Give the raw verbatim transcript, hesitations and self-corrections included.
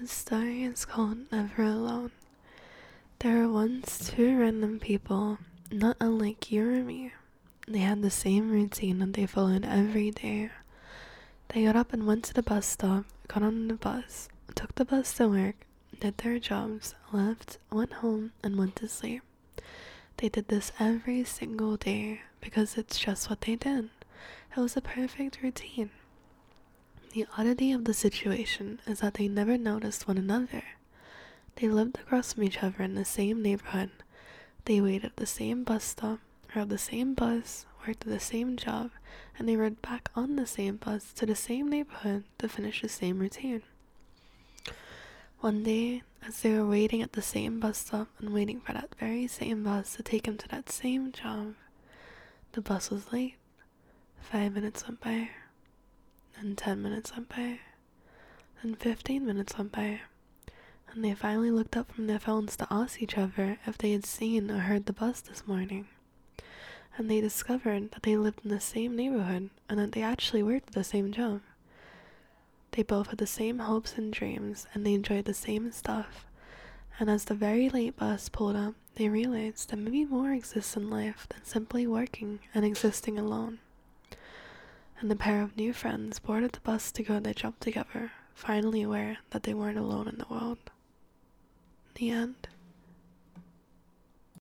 The story is called Never Alone. There were once two random people, not unlike you or me. They had the same routine that they followed every day. They got up and went to the bus stop, got on the bus, took the bus to work, did their jobs, left, went home, and went to sleep. They did this every single day because it's just what they did. It was a perfect routine. The oddity of the situation is that they never noticed one another. They lived across from each other in the same neighborhood. They waited at the same bus stop, rode the same bus, worked at the same job, and they rode back on the same bus to the same neighborhood to finish the same routine. One day, as they were waiting at the same bus stop and waiting for that very same bus to take them to that same job, the bus was late. Five minutes went by. Then ten minutes went by. Then fifteen minutes went by. And they finally looked up from their phones to ask each other if they had seen or heard the bus this morning. And they discovered that they lived in the same neighborhood and that they actually worked at the same job. They both had the same hopes and dreams, and they enjoyed the same stuff. And as the very late bus pulled up, they realized that maybe more exists in life than simply working and existing alone. And the pair of new friends boarded the bus to go to their job together, finally aware that they weren't alone in the world. The end.